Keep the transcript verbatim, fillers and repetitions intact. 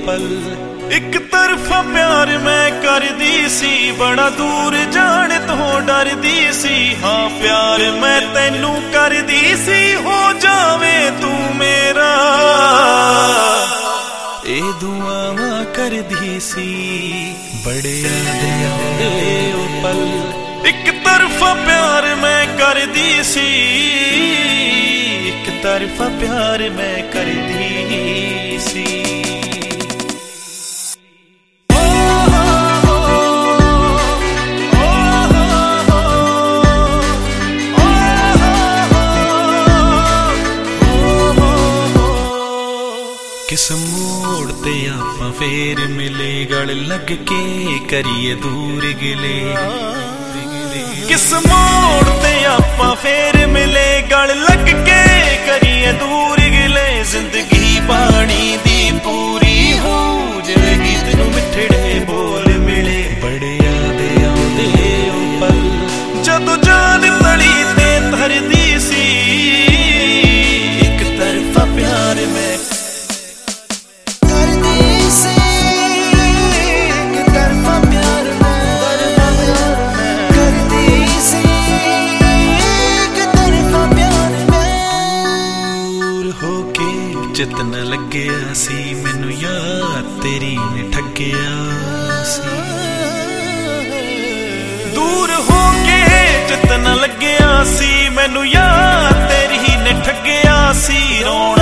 पल। एक तरफा प्यार मैं करदी सी, बड़ा दूर जाने तो डरदी सी। हाँ प्यार मैं तैनू करदी सी, हो जावे तू मेरा ए दुआवां करदी सी। बड़े याद आउंदे ओ पल। एक तरफा प्यार मैं करदी सी, एक तरफा प्यार मैं करदी सी। किस मोड़ ते आपां फेर मिले, गल लग के करिए दूर गिले। किस मोड़ ते आपां फेर मिले, गल लग के करिए दूर गिले। जिंदगी पानी दी पूरी हो, जिवें गीत नूं मिठड़े बोल मिले। बड़े याद आउंदे ओ पल, जदों जान तली ते धरदी सी। एक तरफा प्यार मैं जितना लग्या सी, मैनू याद तेरी ने ठग्या सी। दूर हो के जितना लग्या सी, मैनू याद तेरी ने ठग्या सी। रोना